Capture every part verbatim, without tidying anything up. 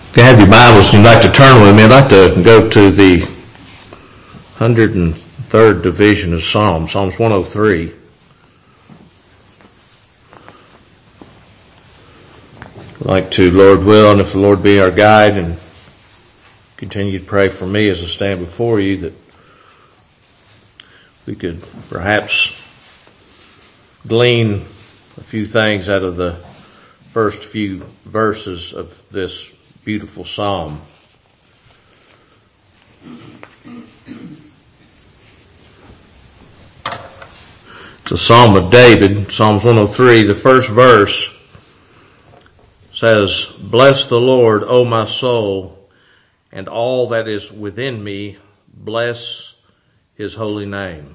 If you have your Bibles and you'd like to turn with me, I'd like to go to the one hundred third division of Psalms, Psalms one oh three. I'd like to, Lord will, and if the Lord be our guide, and continue to pray for me as I stand before you, that we could perhaps glean a few things out of the first few verses of this beautiful psalm. It's a psalm of David, Psalms one oh three. The first verse says, "Bless the Lord, O my soul, and all that is within me, bless his holy name."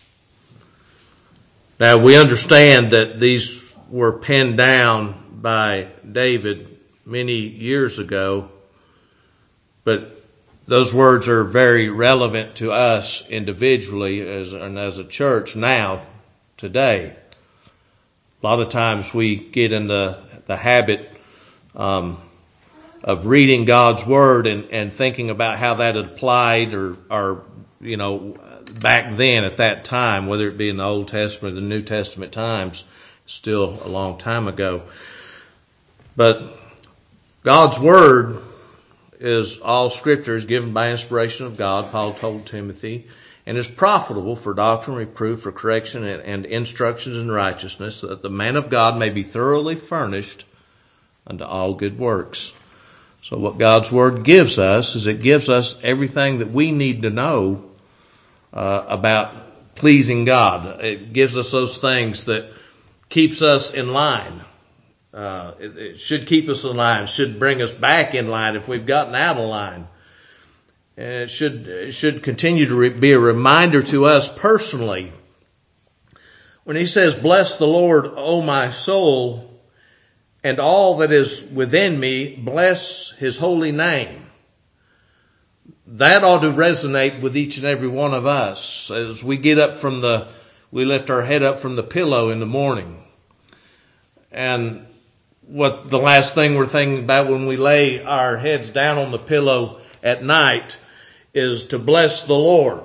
Now we understand that these were penned down by David many years ago, but those words are very relevant to us individually as, and as a church now, today. A lot of times we get in the, the habit um, of reading God's Word and, and thinking about how that applied or, or, you know, back then at that time, whether it be in the Old Testament or the New Testament times, still a long time ago. But God's Word is all Scripture is given by inspiration of God, Paul told Timothy, and is profitable for doctrine, reproof, for correction, and, and instructions in righteousness, so that the man of God may be thoroughly furnished unto all good works. So what God's Word gives us is it gives us everything that we need to know uh, about pleasing God. It gives us those things that keeps us in line. Uh, it, it should keep us in line, should bring us back in line if we've gotten out of line. And it should, it should continue to re- be a reminder to us personally. When he says, "Bless the Lord, O my soul, and all that is within me, bless his holy name," that ought to resonate with each and every one of us as we get up from the, we lift our head up from the pillow in the morning. And what the last thing we're thinking about when we lay our heads down on the pillow at night is to bless the Lord.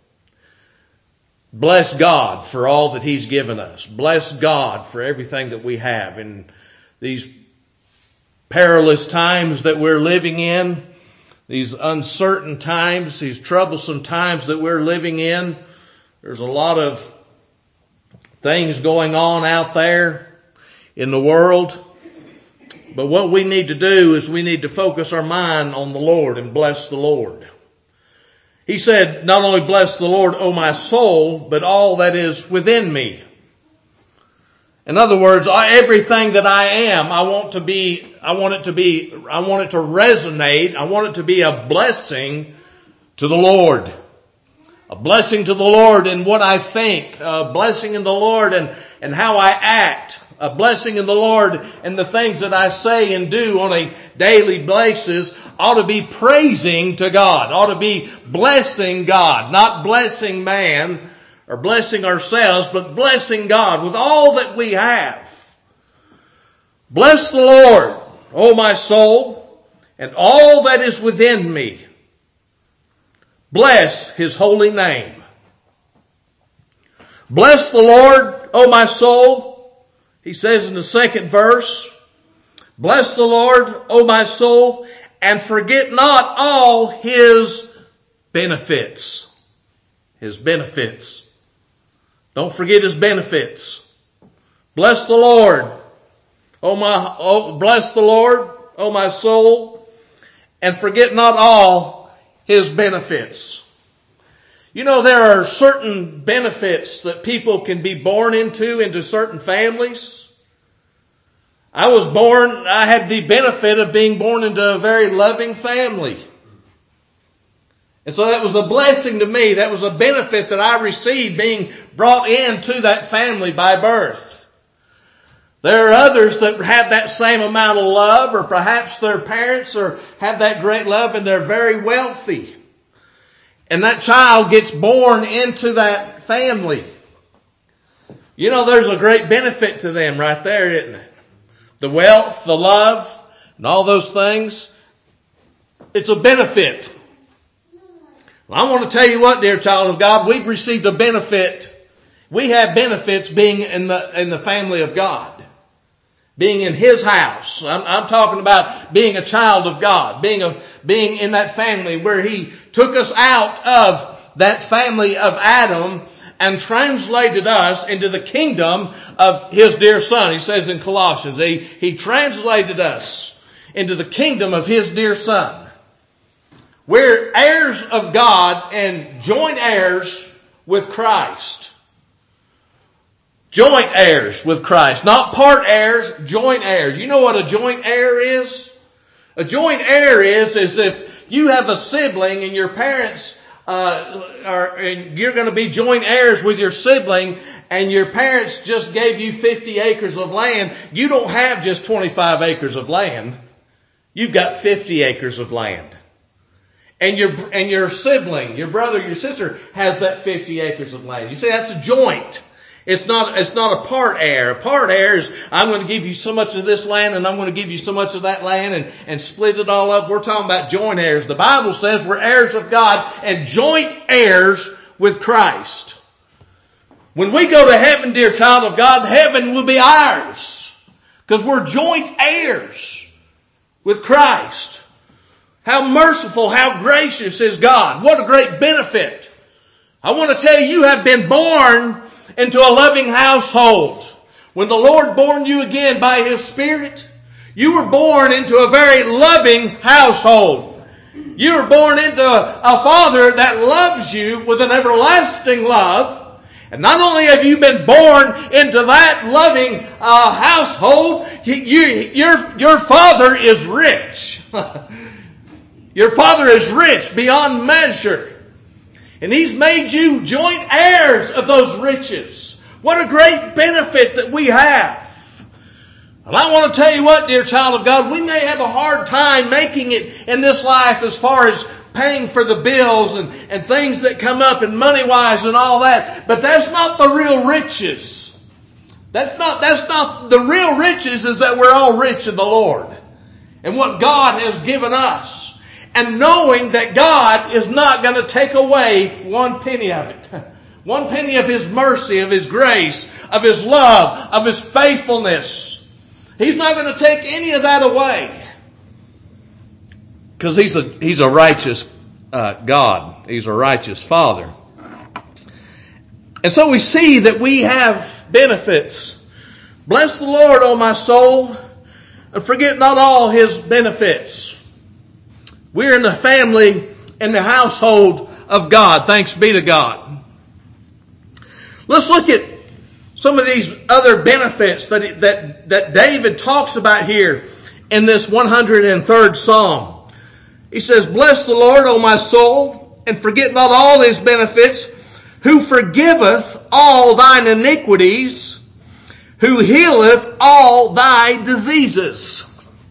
Bless God for all that he's given us. Bless God for everything that we have. In these perilous times that we're living in, these uncertain times, these troublesome times that we're living in, there's a lot of things going on out there in the world. But what we need to do is we need to focus our mind on the Lord and bless the Lord. He said, not only bless the Lord, O my soul, but all that is within me. In other words, everything that I am, I want to be, I want it to be, I want it to resonate. I want it to be a blessing to the Lord. A blessing to the Lord in what I think. A blessing in the Lord and, and how I act. A blessing in the Lord and the things that I say and do on a daily basis ought to be praising to God. Ought to be blessing God. Not blessing man or blessing ourselves, but blessing God with all that we have. Bless the Lord, O my soul, and all that is within me. Bless his holy name. Bless the Lord, O my soul. He says in the second verse, "Bless the Lord, O my soul, and forget not all his benefits." His benefits. Don't forget his benefits. Bless the Lord, O my, oh, bless the Lord, O my soul, and forget not all his benefits. You know, there are certain benefits that people can be born into, into certain families. I was born, I had the benefit of being born into a very loving family. And so that was a blessing to me. That was a benefit that I received being brought into that family by birth. There are others that have that same amount of love, or perhaps their parents or have that great love and they're very wealthy. And that child gets born into that family. You know, there's a great benefit to them right there, isn't it? The wealth, the love, and all those things. It's a benefit. Well, I want to tell you what, dear child of God, we've received a benefit. We have benefits being in the in the family of God. Being in His house. I'm, I'm talking about being a child of God. Being a, being in that family where He took us out of that family of Adam and translated us into the kingdom of His dear Son. He says in Colossians, He, he translated us into the kingdom of His dear Son. We're heirs of God and joint heirs with Christ. Joint heirs with Christ. Not part heirs, joint heirs. You know what a joint heir is? A joint heir is, is if you have a sibling and your parents uh, are, and you're going to be joint heirs with your sibling, and your parents just gave you fifty acres of land. You don't have just twenty-five acres of land. You've got fifty acres of land. And your, and your sibling, your brother, your sister has that fifty acres of land. You see, that's a joint. It's not, it's not a part heir. A part heir is, I'm going to give you so much of this land and I'm going to give you so much of that land and, and split it all up. We're talking about joint heirs. The Bible says we're heirs of God and joint heirs with Christ. When we go to heaven, dear child of God, heaven will be ours. Because we're joint heirs with Christ. How merciful, how gracious is God. What a great benefit. I want to tell you, you have been born into a loving household. When the Lord born you again by His Spirit, you were born into a very loving household. You were born into a, a Father that loves you with an everlasting love. And not only have you been born into that loving uh, household, you, you, your, your Father is rich. Your Father is rich beyond measure. And He's made you joint heirs of those riches. What a great benefit that we have. And I want to tell you what, dear child of God, we may have a hard time making it in this life as far as paying for the bills and, and things that come up and money-wise and all that. But that's not the real riches. That's not, that's not, the real riches is that we're all rich in the Lord. And what God has given us. And knowing that God is not going to take away one penny of it. One penny of His mercy, of His grace, of His love, of His faithfulness. He's not going to take any of that away. Because He's a, He's a righteous uh, God. He's a righteous Father. And so we see that we have benefits. Bless the Lord, O my soul, and forget not all His benefits. We're in the family, in the household of God. Thanks be to God. Let's look at some of these other benefits that, that, that David talks about here in this one hundred third Psalm. He says, Bless the Lord, O my soul, and forget not all His benefits, who forgiveth all thine iniquities, who healeth all thy diseases.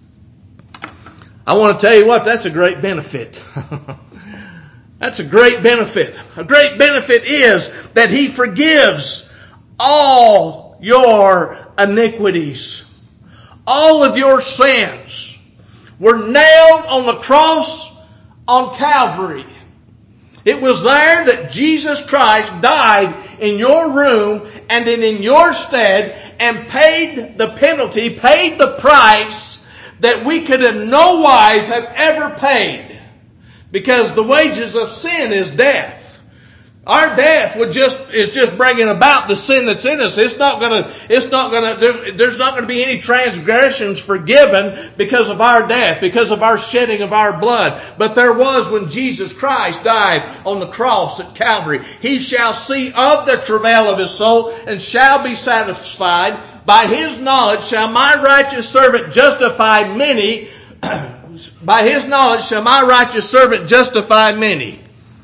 I want to tell you what, that's a great benefit. That's a great benefit. A great benefit is that He forgives all your iniquities. All of your sins were nailed on the cross on Calvary. It was there that Jesus Christ died in your room and in your stead and paid the penalty, paid the price that we could in no wise have ever paid. Because the wages of sin is death. Our death would just is just bringing about the sin that's in us. It's not gonna. It's not gonna. There, there's not going to be any transgressions forgiven because of our death, because of our shedding of our blood. But there was when Jesus Christ died on the cross at Calvary. He shall see of the travail of His soul and shall be satisfied. By His knowledge shall my righteous servant justify many. By His knowledge shall my righteous servant justify many.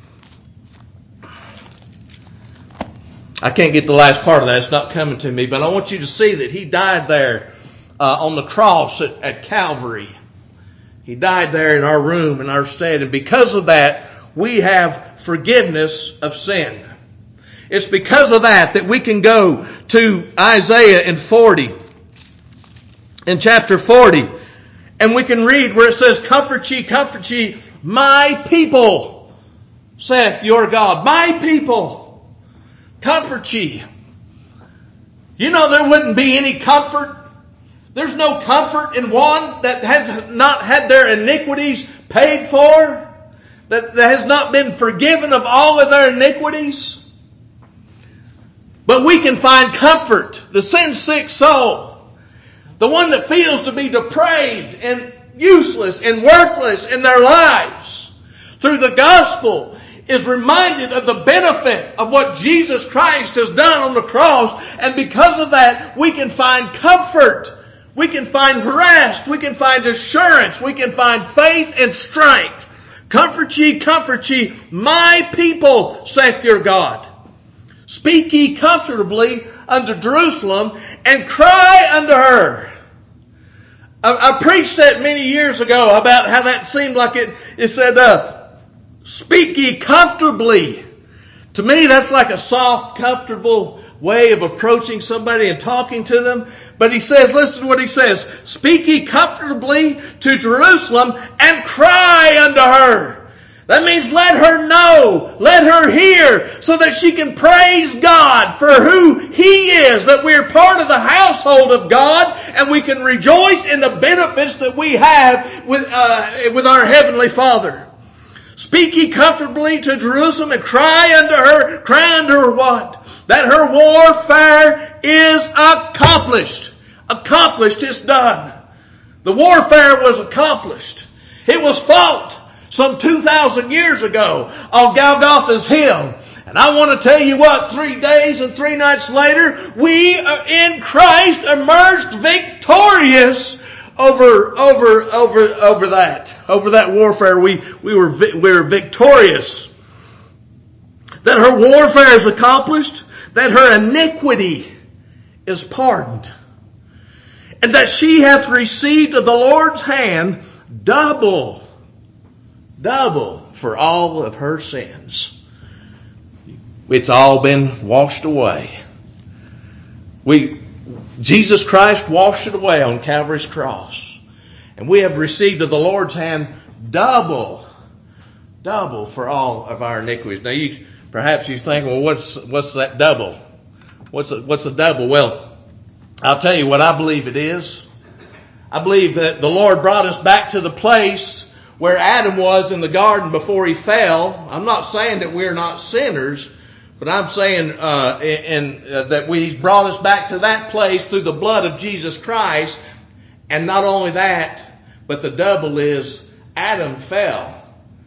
I can't get the last part of that. It's not coming to me. But I want you to see that He died there uh, on the cross at, at Calvary. He died there in our room, in our stead. And because of that, we have forgiveness of sin. It's because of that that we can go to Isaiah in forty. In chapter forty. And we can read where it says, comfort ye, comfort ye, my people, saith your God. My people, comfort ye. You know there wouldn't be any comfort. There's no comfort in one that has not had their iniquities paid for, that, that has not been forgiven of all of their iniquities. But we can find comfort, the sin-sick soul, the one that feels to be depraved and useless and worthless in their lives, through the gospel, is reminded of the benefit of what Jesus Christ has done on the cross. And because of that, we can find comfort. We can find rest. We can find assurance. We can find faith and strength. Comfort ye, comfort ye, my people, saith your God. Speak ye comfortably unto Jerusalem, and cry unto her. I, I preached that many years ago about how that seemed like it, it said, uh, speak ye comfortably. To me, that's like a soft, comfortable way of approaching somebody and talking to them. But he says, listen to what he says. Speak ye comfortably to Jerusalem, and cry unto her. That means let her know, let her hear, so that she can praise God for who He is, that we're part of the household of God, and we can rejoice in the benefits that we have with, uh, with our Heavenly Father. Speak ye comfortably to Jerusalem, and cry unto her. Cry unto her what? That her warfare is accomplished. Accomplished, it's done. The warfare was accomplished. It was fought some two thousand years ago on Golgotha's hill. And I want to tell you what, three days and three nights later, we are in Christ emerged victorious over, over, over, over that, over that warfare. We, we were, we were victorious. That her warfare is accomplished, that her iniquity is pardoned, and that she hath received of the Lord's hand double Double for all of her sins. It's all been washed away. We, Jesus Christ washed it away on Calvary's cross. And we have received of the Lord's hand double, double for all of our iniquities. Now you, perhaps you think, well, what's, what's that double? What's a, what's a double? Well, I'll tell you what I believe it is. I believe that the Lord brought us back to the place where Adam was in the garden before he fell. I'm not saying that we're not sinners, but I'm saying uh, in, uh, that we, He's brought us back to that place through the blood of Jesus Christ. And not only that, but the double is Adam fell.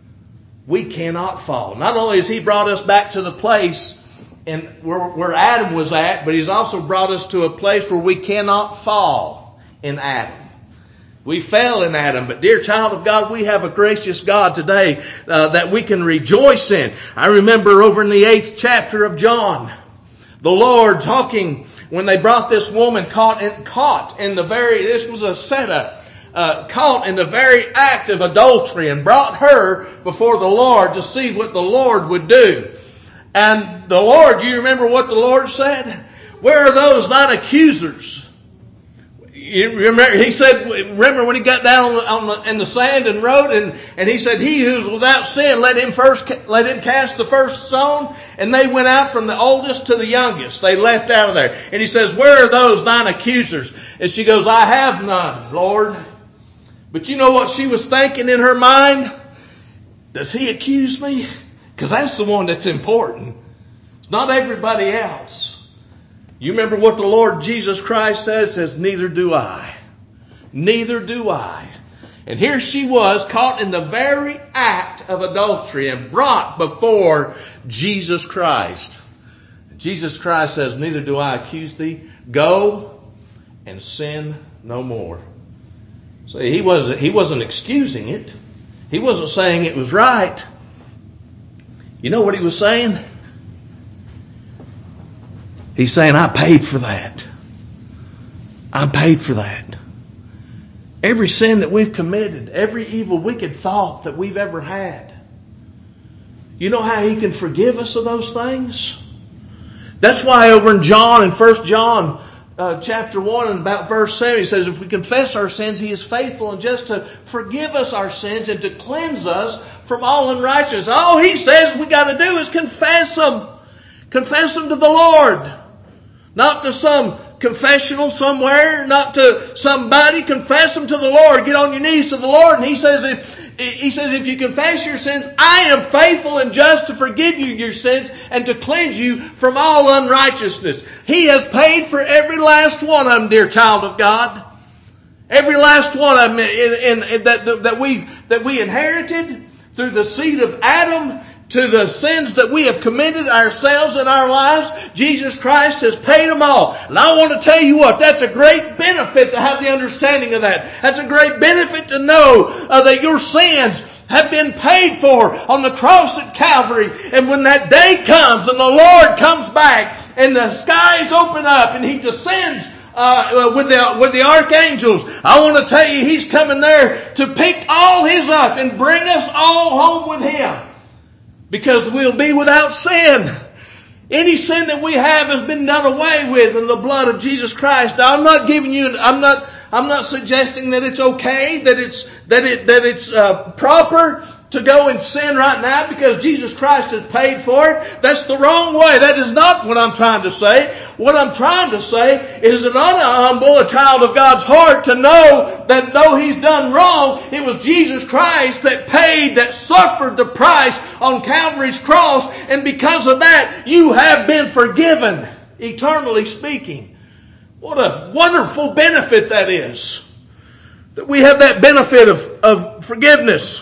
We cannot fall. Not only has He brought us back to the place and where, where Adam was at, but He's also brought us to a place where we cannot fall in Adam. We fell in Adam, but dear child of God, we have a gracious God today uh, that we can rejoice in. I remember over in the eighth chapter of John, the Lord talking when they brought this woman caught in, caught in the very, this was a setup, uh, caught in the very act of adultery, and brought her before the Lord to see what the Lord would do. And the Lord, do you remember what the Lord said? Where are those thine accusers? You remember, he said, remember when he got down on the, on the, in the sand and wrote, and, and he said, he who's without sin, let him first, let him cast the first stone. And they went out from the oldest to the youngest. They left out of there. And he says, where are those thine accusers? And she goes, I have none, Lord. But you know what she was thinking in her mind? Does he accuse me? Because that's the one that's important. It's not everybody else. You remember what the Lord Jesus Christ says? Says, neither do I. Neither do I. And here she was caught in the very act of adultery and brought before Jesus Christ. Jesus Christ says, neither do I accuse thee. Go and sin no more. So he wasn't, he wasn't excusing it. He wasn't saying it was right. You know what he was saying? He's saying, I paid for that. I paid for that. Every sin that we've committed, every evil, wicked thought that we've ever had. You know how He can forgive us of those things? That's why over in John, in First John uh, chapter one and about verse seven, he says, if we confess our sins, He is faithful and just to forgive us our sins and to cleanse us from all unrighteousness. All He says we got to do is confess them. Confess them to the Lord. Not to some confessional somewhere, not to somebody. Confess them to the Lord. Get on your knees to the Lord. And He says, if, He says, if you confess your sins, I am faithful and just to forgive you your sins and to cleanse you from all unrighteousness. He has paid for every last one of them, dear child of God. Every last one of them in, in, in, that, that, we, that we inherited through the seed of Adam, to the sins that we have committed ourselves in our lives, Jesus Christ has paid them all. And I want to tell you what, that's a great benefit to have the understanding of that. That's a great benefit to know uh, that your sins have been paid for on the cross at Calvary. And when that day comes and the Lord comes back and the skies open up and He descends Uh, with the with the archangels, I want to tell you, He's coming there to pick all His up and bring us all home with Him. Because we'll be without sin. Any sin that we have has been done away with in the blood of Jesus Christ. Now, I'm not giving you, I'm not, I'm not suggesting that it's okay, that it's, that it, that it's uh, proper to go and sin right now because Jesus Christ has paid for it. That's the wrong way. That is not what I'm trying to say. What I'm trying to say is it ought to humble a child of God's heart to know that though he's done wrong, it was Jesus Christ that paid, that suffered the price on Calvary's cross. And because of that, you have been forgiven, eternally speaking. What a wonderful benefit that is. That we have that benefit of, of forgiveness.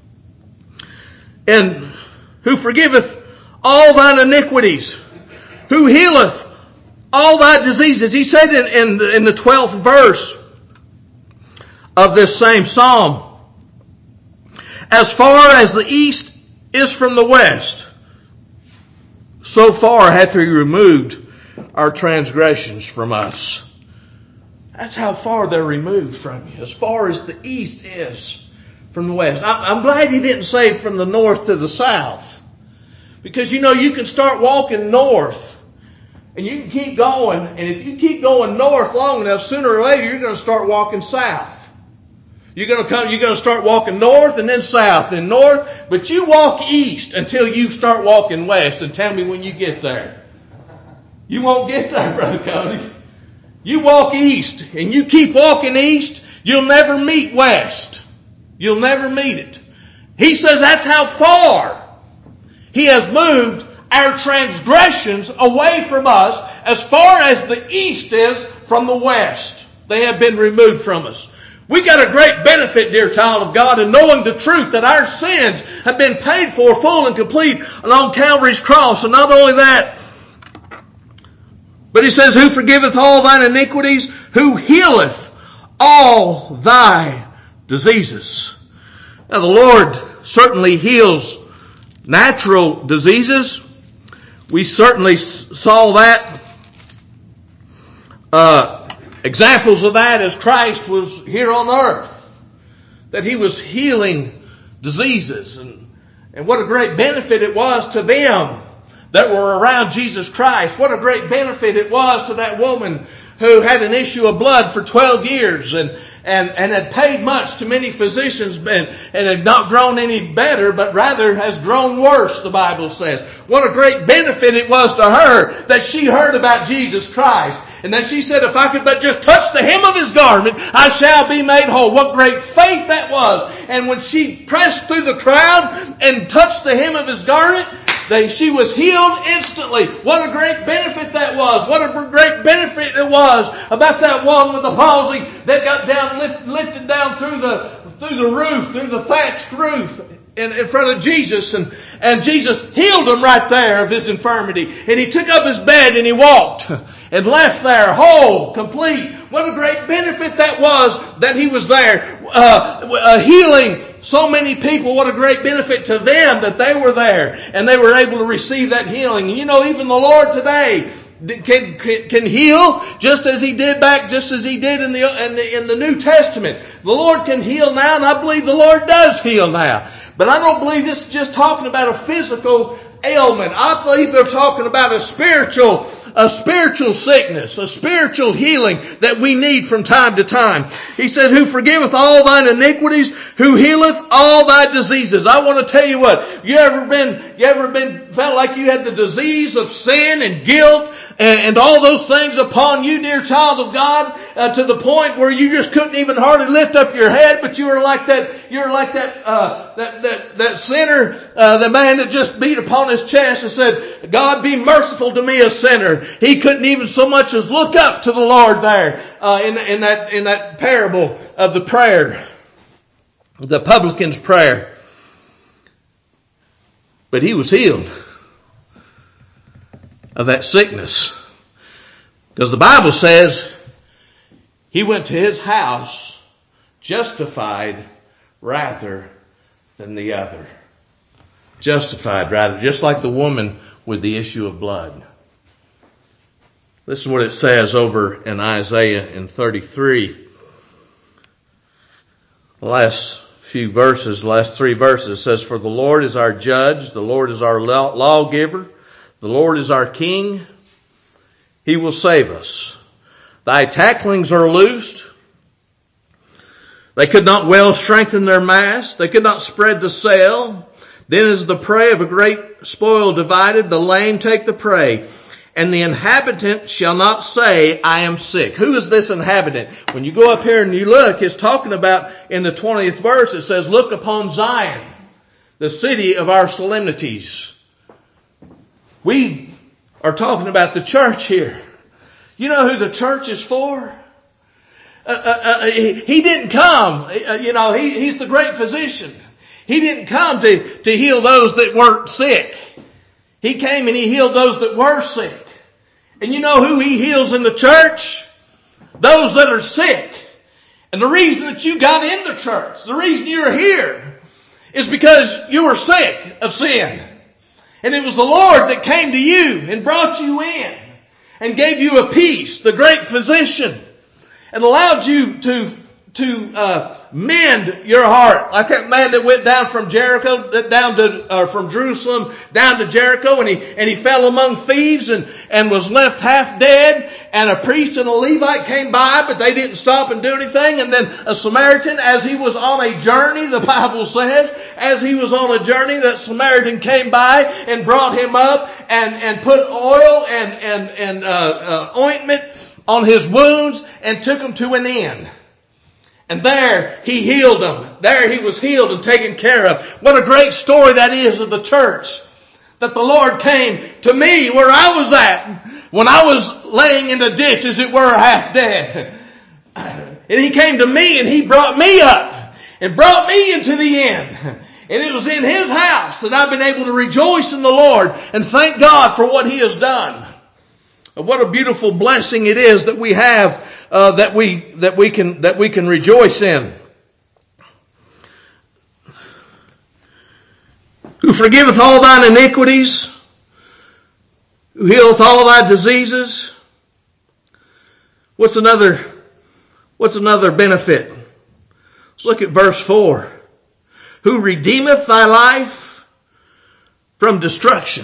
And who forgiveth all thine iniquities, who healeth all thy diseases. He said in, in, the, in the twelfth verse of this same psalm, as far as the east is from the west, so far hath He removed our transgressions from us. That's how far they're removed from you, as far as the east is from the west. I'm glad He didn't say from the north to the south. Because, you know, you can start walking north and you can keep going. And if you keep going north long enough, sooner or later you're going to start walking south. You're going to come, you're going to start walking north and then south and north. But you walk east until you start walking west. And tell me when you get there. You won't get there, Brother Cody. You walk east and you keep walking east, you'll never meet west. You'll never meet it. He says that's how far He has moved our transgressions away from us, as far as the east is from the west. They have been removed from us. We got a great benefit, dear child of God, in knowing the truth that our sins have been paid for full and complete on Calvary's cross. And not only that, but He says, who forgiveth all thine iniquities, who healeth all thy diseases. Now the Lord certainly heals natural diseases. We certainly saw that, uh, examples of that as Christ was here on earth. That He was healing diseases. And, and what a great benefit it was to them that were around Jesus Christ. What a great benefit it was to that woman who had an issue of blood for twelve years and And, and had paid much to many physicians and, and had not grown any better, but rather has grown worse, the Bible says. What a great benefit it was to her that she heard about Jesus Christ. And that she said, if I could but just touch the hem of His garment, I shall be made whole. What great faith that was. And when she pressed through the crowd and touched the hem of His garment, They, she was healed instantly. What a great benefit that was. What a great benefit it was about that one with the palsy that got down, lift, lifted down through the, through the roof, through the thatched roof in, in front of Jesus. And, and Jesus healed him right there of his infirmity. And He took up his bed and He walked and left there whole, complete. What a great benefit that was that He was there uh, uh, healing so many people. What a great benefit to them that they were there and they were able to receive that healing. You know, even the Lord today can, can, can heal just as He did back, just as He did in the, in the, in the New Testament. The Lord can heal now, and I believe the Lord does heal now. But I don't believe this is just talking about a physical ailment. I believe they're talking about a spiritual a spiritual sickness, a spiritual healing that we need from time to time. He said, who forgiveth all thine iniquities, who healeth all thy diseases. I want to tell you what, you ever been, you ever been, felt like you had the disease of sin and guilt and, and all those things upon you, dear child of God, uh, to the point where you just couldn't even hardly lift up your head, but you were like that, you were like that, uh, that, that, that sinner, uh, the man that just beat upon his chest and said, God, be merciful to me, a sinner. He couldn't even so much as look up to the Lord there, uh, in, in that, in that parable of the prayer, the publican's prayer. But he was healed of that sickness. Because the Bible says he went to his house justified rather than the other. Justified rather, just like the woman with the issue of blood. Listen to what it says over in Isaiah in thirty-three. The last few verses, the last three verses says, for the Lord is our judge, the Lord is our lawgiver, the Lord is our king. He will save us. Thy tacklings are loosed. They could not well strengthen their mast. They could not spread the sail. Then is the prey of a great spoil divided. The lame take the prey. And the inhabitant shall not say, I am sick. Who is this inhabitant? When you go up here and you look, it's talking about in the twentieth verse, it says, look upon Zion, the city of our solemnities. We are talking about the church here. You know who the church is for? Uh, uh, uh, he, he didn't come, uh, you know, he, he's the great physician. He didn't come to, to heal those that weren't sick. He came and he healed those that were sick. And you know who he heals in the church? Those that are sick. And the reason that you got in the church, the reason you're here, is because you were sick of sin. And it was the Lord that came to you and brought you in and gave you a peace, the great physician, and allowed you to to uh, mend your heart. Like that man that went down from Jericho, down to, uh, from Jerusalem down to Jericho, and he, and he fell among thieves and, and was left half dead. And a priest and a Levite came by, but they didn't stop and do anything. And then a Samaritan, as he was on a journey, the Bible says, as he was on a journey, that Samaritan came by and brought him up and, and put oil and, and, and, uh, uh, ointment on his wounds and took him to an inn. And there he healed them. There he was healed and taken care of. What a great story that is of the church. That the Lord came to me where I was at when I was laying in the ditch, as it were, half dead. And he came to me and he brought me up and brought me into the inn. And it was in his house that I've been able to rejoice in the Lord and thank God for what he has done. What a beautiful blessing it is that we have, uh, that we, that we can, that we can rejoice in. Who forgiveth all thine iniquities, who healeth all thy diseases. What's another, what's another benefit? Let's look at verse four. Who redeemeth thy life from destruction.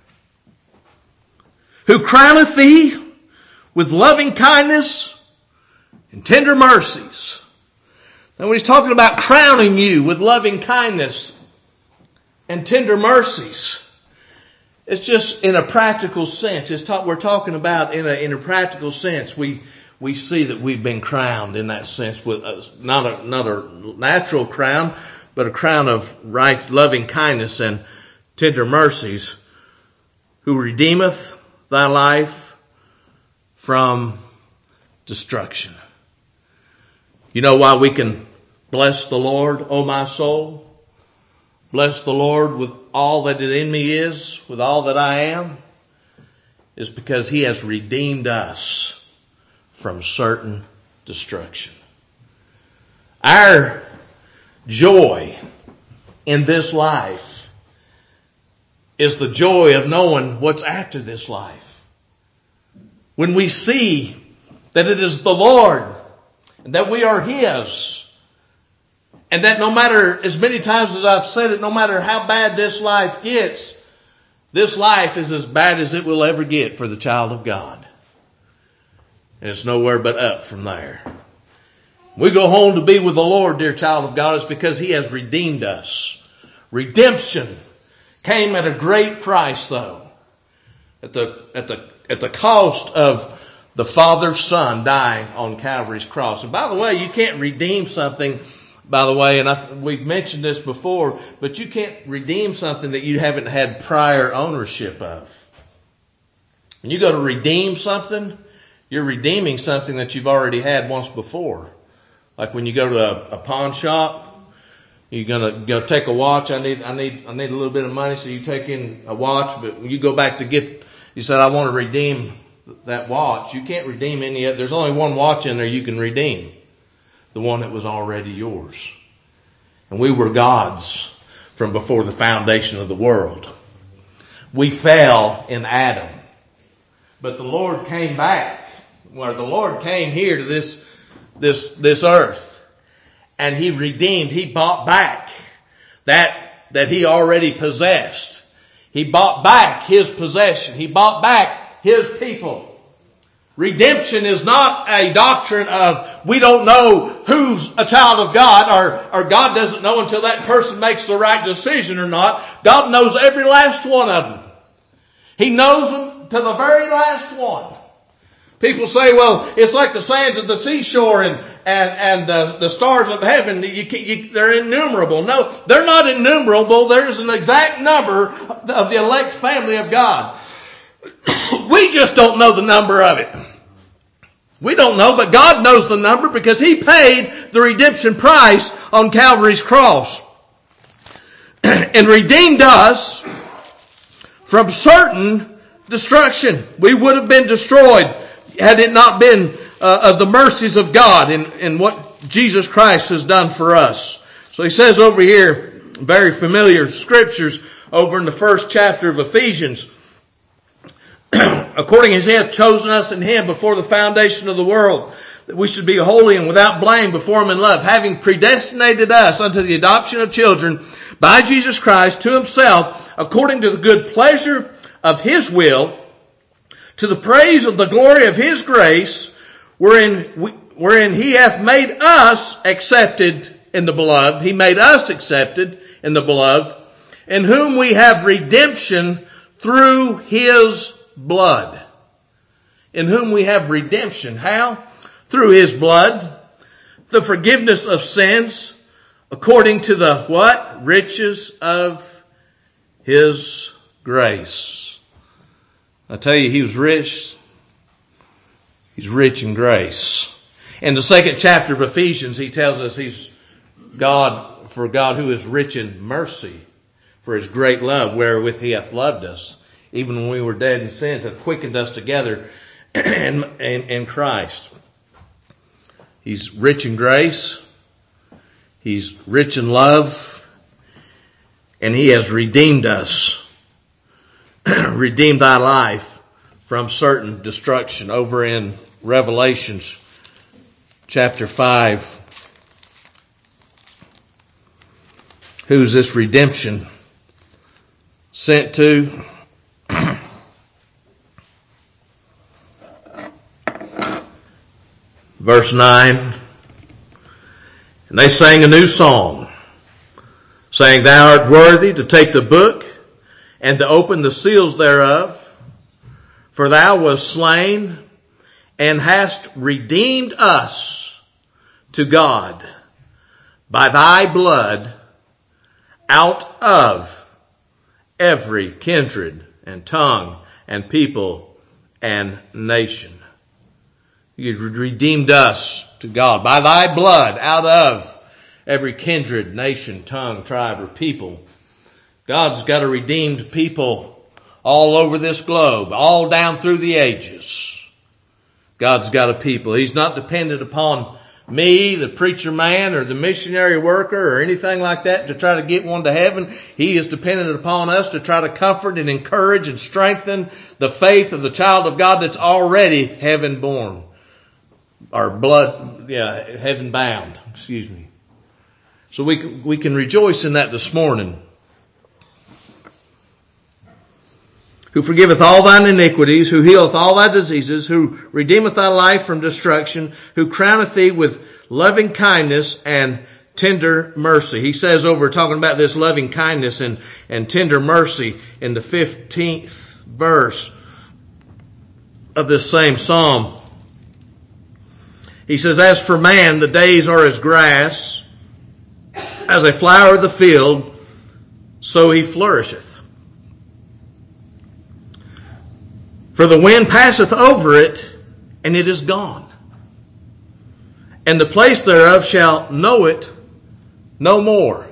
Who crowneth thee with loving kindness and tender mercies. Now when he's talking about crowning you with loving kindness and tender mercies, it's just in a practical sense. It's talk, we're talking about in a, in a practical sense. We, we see that we've been crowned in that sense with a, not a, not a natural crown, but a crown of right, loving kindness and tender mercies. Who redeemeth thy life from destruction. You know why we can bless the Lord, O my soul? Bless the Lord with all that in me is, with all that I am, is because he has redeemed us from certain destruction. Our joy in this life is the joy of knowing what's after this life. When we see that it is the Lord and that we are his, and that no matter, as many times as I've said it, no matter how bad this life gets, This life is as bad as it will ever get for the child of God. And it's nowhere but up from there. We go home to be with the Lord, dear child of God, is because He has redeemed us. Redemption came at a great price, though. At the, at the, at the cost of the Father's Son dying on Calvary's cross. And by the way, you can't redeem something, by the way, and I, we've mentioned this before, but you can't redeem something that you haven't had prior ownership of. When you go to redeem something, you're redeeming something that you've already had once before. Like when you go to a, a pawn shop, you're gonna go take a watch. I need, I need, I need a little bit of money, so you take in a watch. But when you go back to get, you said, I want to redeem that watch. You can't redeem any of it. There's only one watch in there you can redeem, the one that was already yours. And we were God's from before the foundation of the world. We fell in Adam, but the Lord came back. Well, the Lord came here to this. This, this earth, and He redeemed, He bought back that, that He already possessed. He bought back His possession. He bought back His people. Redemption is not a doctrine of we don't know who's a child of God, or, or God doesn't know until that person makes the right decision or not. God knows every last one of them. He knows them to the very last one. People say, well, it's like the sands of the seashore and, and, and the, the stars of heaven. You can, you, they're innumerable. No, they're not innumerable. There's an exact number of the elect family of God. We just don't know the number of it. We don't know, but God knows the number because He paid the redemption price on Calvary's cross and redeemed us from certain destruction. We would have been destroyed had it not been uh, of the mercies of God and, and what Jesus Christ has done for us. So he says over here, very familiar scriptures over in the first chapter of Ephesians, according as He hath chosen us in Him before the foundation of the world, that we should be holy and without blame before Him in love, having predestinated us unto the adoption of children by Jesus Christ to Himself, according to the good pleasure of His will, to the praise of the glory of His grace, wherein we, wherein He hath made us accepted in the beloved. He made us accepted in the beloved, in whom we have redemption through His blood. In whom we have redemption. How? Through His blood. The forgiveness of sins, according to the what? Riches of His grace. I tell you, He was rich. He's rich in grace. In the second chapter of Ephesians, he tells us He's God, for God who is rich in mercy, for His great love wherewith He hath loved us, even when we were dead in sins, hath quickened us together in, in, in Christ. He's rich in grace. He's rich in love. And He has redeemed us. Redeem thy life from certain destruction. Over in Revelations chapter five. Who's this redemption sent to? Verse nine. And they sang a new song, saying, Thou art worthy to take the book and to open the seals thereof, for Thou wast slain and hast redeemed us to God by Thy blood out of every kindred and tongue and people and nation. You redeemed us to God by Thy blood out of every kindred, nation, tongue, tribe, or people. God's got a redeemed people all over this globe, all down through the ages. God's got a people. He's not dependent upon me, the preacher man, or the missionary worker, or anything like that to try to get one to heaven. He is dependent upon us to try to comfort and encourage and strengthen the faith of the child of God that's already heaven born. Or blood, yeah, heaven bound, excuse me. So we, we can rejoice in that this morning. who forgiveth all thine iniquities, who healeth all thy diseases, who redeemeth thy life from destruction, who crowneth thee with loving kindness and tender mercy. He says over, talking about this loving kindness and, and tender mercy in the fifteenth verse of this same psalm. He says, as for man, the days are as grass, as a flower of the field, so he flourisheth. For the wind passeth over it, and it is gone. And the place thereof shall know it no more.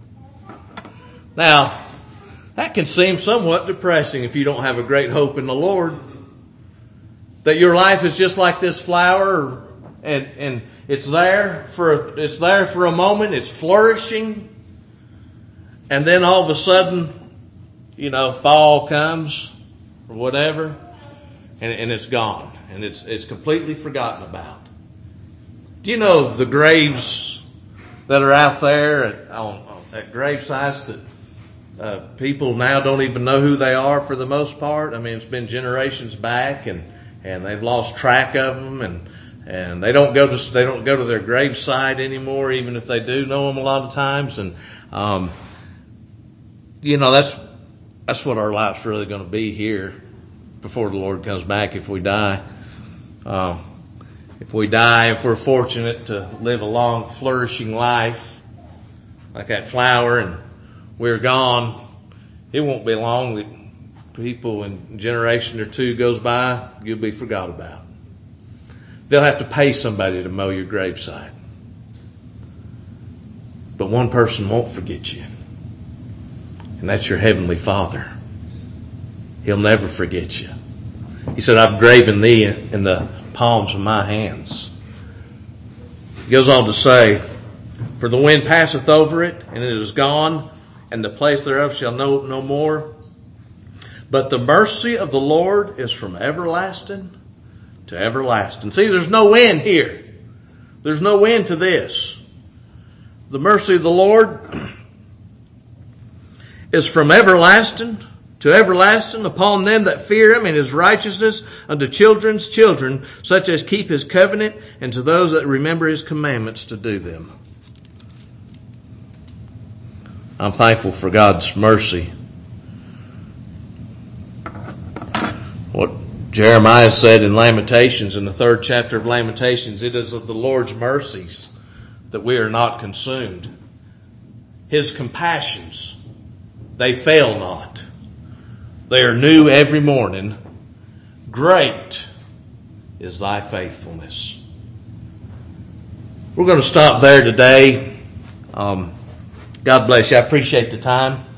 Now, that can seem somewhat depressing if you don't have a great hope in the Lord. That your life is just like this flower, and, and it's there for it's there for a moment, it's flourishing, and then all of a sudden, you know, fall comes or whatever, and, and it's gone, and it's it's completely forgotten about. Do you know the graves that are out there at, on, at grave sites that uh, people now don't even know who they are for the most part? I mean, it's been generations back, and, and they've lost track of them, and and they don't go to they don't go to their grave site anymore, even if they do know them a lot of times. And um, you know, that's that's what our life's really going to be here before the Lord comes back. If we die. Uh, If we die, if we're fortunate to live a long, flourishing life, like that flower, and we're gone, it won't be long that people in a generation or two goes by, you'll be forgot about. They'll have to pay somebody to mow your gravesite. But one person won't forget you, and that's your Heavenly Father. He'll never forget you. He said, I've graven thee in the palms of my hands. He goes on to say, for the wind passeth over it, and it is gone, and the place thereof shall know no more. But the mercy of the Lord is from everlasting to everlasting. See, there's no end here. There's no end to this. The mercy of the Lord is from everlasting to everlasting upon them that fear him, and his righteousness unto children's children, such as keep his covenant, and to those that remember his commandments to do them. I'm thankful for God's mercy. What Jeremiah said in Lamentations, in the third chapter of Lamentations, it is of the Lord's mercies that we are not consumed. His compassions, they fail not. They are new every morning. Great is thy faithfulness. We're going to stop there today. Um, God bless you. I appreciate the time.